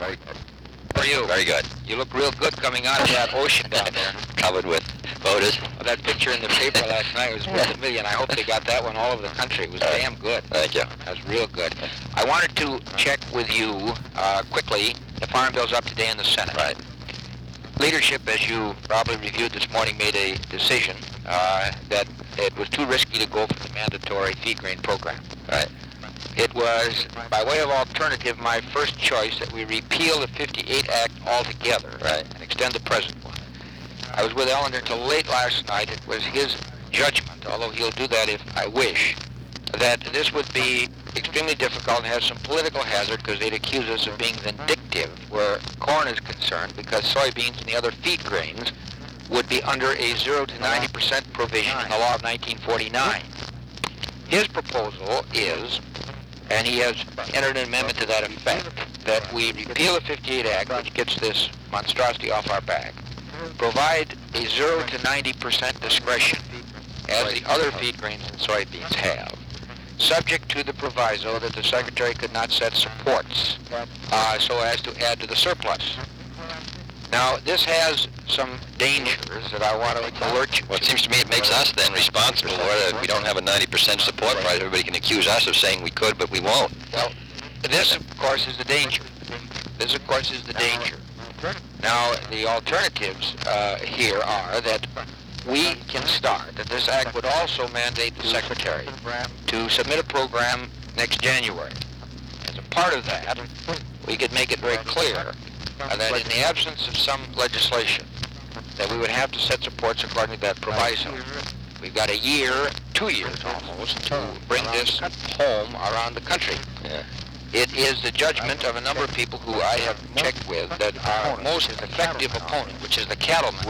How are you? Very good. You look real good coming out of that ocean down there. Covered with photos. Well, that picture in the paper last night was worth a million. I hope they got that one all over the country. It was damn good. Thank you. That was real good. I wanted to check with you quickly. The Farm Bill's up today in the Senate. Right. Leadership, as you probably reviewed this morning, made a decision that it was too risky to go for the mandatory feed grain program. Right. It was, by way of alternative, my first choice that we repeal the 58 Act altogether, right, and extend the present one. I was with Ellender until late last night. It was his judgment, although he'll do that if I wish, that this would be extremely difficult and have some political hazard because they'd accuse us of being vindictive where corn is concerned, because soybeans and the other feed grains would be under a 0 to 90% provision in the law of 1949. His proposal is, and he has entered an amendment to that effect, that we repeal the 58 Act, which gets this monstrosity off our back, provide a 0 to 90% discretion, as the other feed grains and soybeans have, subject to the proviso that the Secretary could not set supports so as to add to the surplus. Now, this has some dangers that I want to alert you to. Well, it seems to me it makes us then responsible. Whether we don't have a 90% support price, everybody can accuse us of saying we could, but we won't. Well, this, of course, is the danger. This, of course, is the danger. Now, the alternatives here are that we can start, that this act would also mandate the Secretary to submit a program next January. As a part of that, we could make it very clear that in the absence of some legislation, that we would have to set supports according to that proviso. We've got a year, 2 years almost, to bring this home around the country. Yeah. It is the judgment of a number of people who I have checked with that our most effective opponent, which is the cattlemen,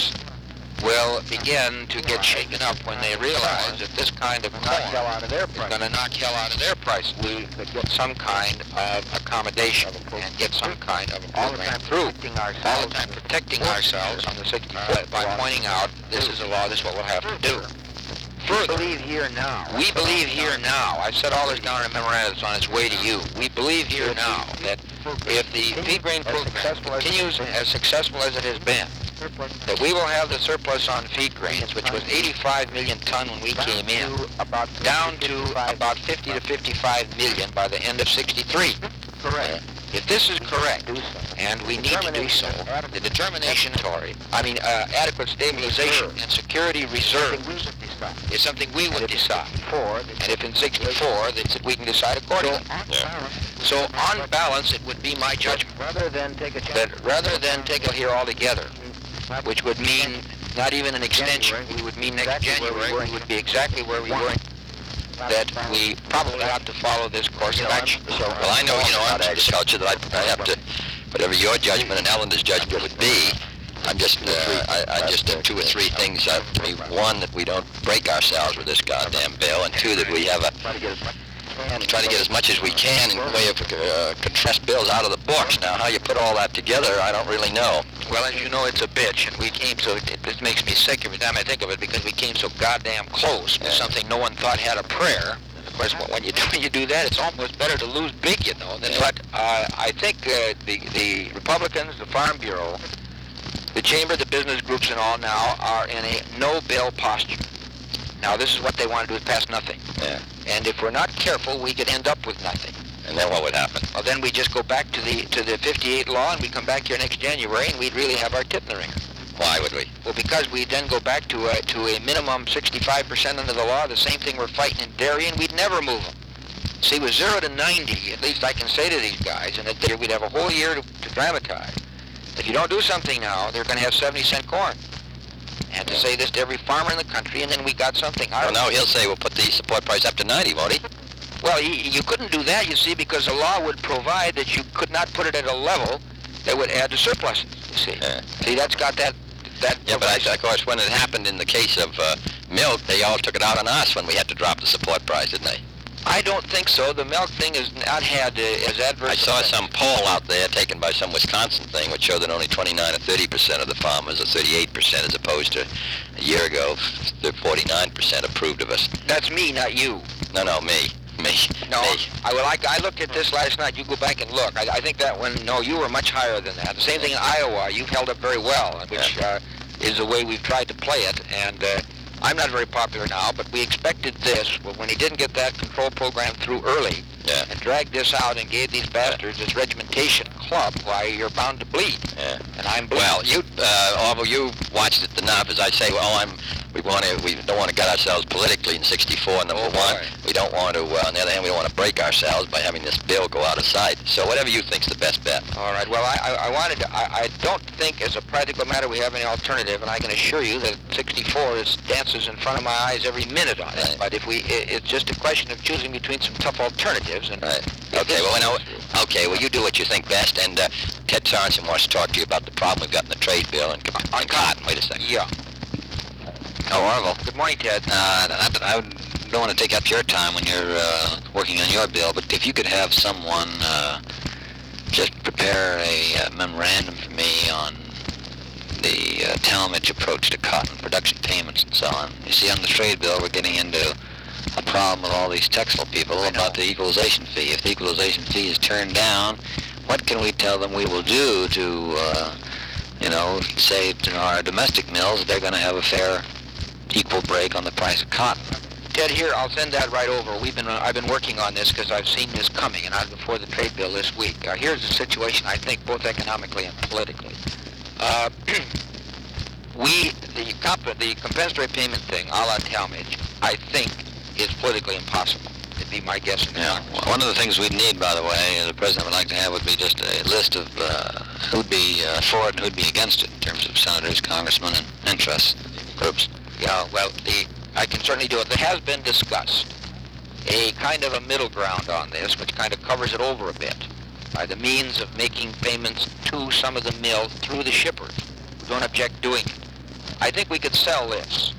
will begin to get shaken up when they realize that this kind of corn is going to knock hell out of their price. We could get some kind of accommodation and get some kind of a program through. All the time protecting ourselves on the 60-foot by pointing out this is a law, this is what we'll have to do. Further, we believe here now, I've set all this down in a memorandum, it's on its way to you. We believe here now that if the feed grain program continues as successful as it has been, that we will have the surplus on feed grains, which was 85 million ton when we came in, down to about 50 to 55 million by the end of 63. Correct. If this is correct, and we need to do so, the determination, adequate stabilization and security reserve is something we would decide. And if in 64, that we can decide accordingly. So on balance, it would be my judgment that rather than take it here altogether, which would mean not even an extension, we would mean next January, we would be exactly where we were, that we probably ought to follow this course of action. So, well, I know, I'm just culture that I have to, whatever your judgment and Ellender's judgment would be, I'm just, I just have 2 or 3 things. To me, one, that we don't break ourselves with this goddamn bill, and 2, that we have try to get as much as we can in the way of contrast bills out of the books. Now, how you put all that together, I don't really know. Well, as you know, it's a bitch, and we came so, this makes me sick every time I think of it, because we came so goddamn close to something no one thought had a prayer. Of course, when you do that, it's almost better to lose big, you know. But I think the Republicans, the Farm Bureau, the Chamber, the business groups and all now are in a no-bill posture. Now, this is what they want to do, is pass nothing. Yeah. And if we're not careful, we could end up with nothing. And then what would happen? Well, then we just go back to the 58 law, and we come back here next January, and we'd really have our tit in the ringer. Why would we? Well, because we then go back to a minimum 65% under the law, the same thing we're fighting in dairy, and we'd never move them. See, with 0 to 90, at least I can say to these guys, and that we'd have a whole year to dramatize. If you don't do something now, they're going to have 70-cent corn. And to say this to every farmer in the country, and then we got something. Well, no, he'll say we'll put the support price up to 90, won't he? Well, you couldn't do that, you see, because the law would provide that you could not put it at a level that would add to surpluses, you see. Yeah. See, that's got that Yeah, but of course, when it happened in the case of milk, they all took it out on us when we had to drop the support price, didn't they? I don't think so. The milk thing has not had as adverse. I saw some poll out there taken by some Wisconsin thing which showed that only 29 or 30% of the farmers, or 38% as opposed to a year ago, 49% approved of us. That's me, not you. No, me. Me. No, Me. I looked at this last night. You go back and look. I think that one, no, you were much higher than that. The same thing in Iowa. You've held up very well, which is the way we've tried to play it. And I'm not very popular now, but we expected this. But when he didn't get that control program through early and dragged this out and gave these bastards this regimentation club, why, you're bound to bleed. Yeah. And I'm bleeding. Well, although you watched it enough, as I say, we don't want to gut ourselves politically in '64. Number one, we don't want to. On the other hand, we don't want to break ourselves by having this bill go out of sight. So whatever you think's the best bet. All right. Well, I don't think, as a practical matter, we have any alternative, and I can assure you that '64 dances in front of my eyes every minute on it. Right. But it's just a question of choosing between some tough alternatives. And right. Okay. Well, you do what you think best. And Ted Sorensen wants to talk to you about the problem we've got in the trade bill and cotton. Wait a second. Yeah. Oh, Orville. Good morning, Ted. I don't want to take up your time when you're working on your bill, but if you could have someone just prepare a memorandum for me on the Talmadge approach to cotton production payments and so on. You see, on the trade bill, we're getting into a problem with all these textile people about the equalization fee. If the equalization fee is turned down, what can we tell them we will do to, say to our domestic mills they're going to have a fair equal break on the price of cotton? Ted, here, I'll send that right over. I've been working on this because I've seen this coming, and I was before the trade bill this week. Here's the situation, I think, both economically and politically. The compensatory payment thing, a la Talmadge, I think is politically impossible. It'd be my guess. Well, one of the things we'd need, by the way, the president would like to have would be just a list of who'd be for it and who'd be against it in terms of senators, congressmen, and interest groups. Yeah, well, I can certainly do it. There has been discussed a kind of a middle ground on this, which kind of covers it over a bit, by the means of making payments to some of the mills through the shippers who don't object doing it. I think we could sell this.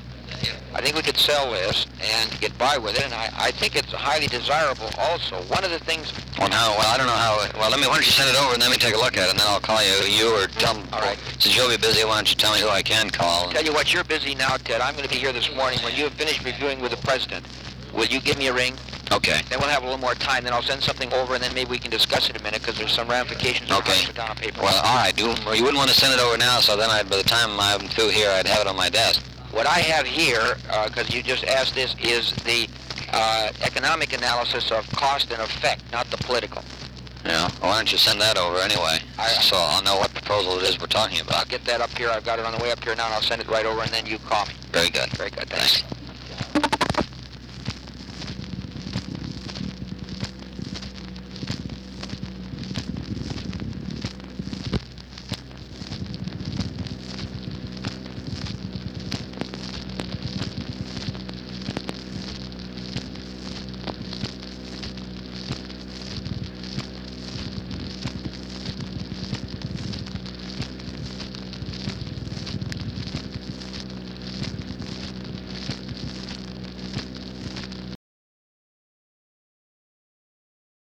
And get by with it, and I think it's highly desirable also. One of the things... Well, I don't know how... Well, why don't you send it over and let me take a look at it, and then I'll call you or tell me... All right. Since you'll be busy, why don't you tell me who I can call? Tell you what, you're busy now, Ted. I'm going to be here this morning. When you have finished reviewing with the president, will you give me a ring? Okay. Then we'll have a little more time, then I'll send something over, and then maybe we can discuss it in a minute, because there's some ramifications of how to put down on paper. Well, all right. You wouldn't want to send it over now, so then by the time I'm through here, I'd have it on my desk. What I have here, because you just asked this, is the economic analysis of cost and effect, not the political. Yeah. Well, why don't you send that over anyway? So I'll know what proposal it is we're talking about. I'll get that up here. I've got it on the way up here now, and I'll send it right over, and then you call me. Very good. Very good. Thanks.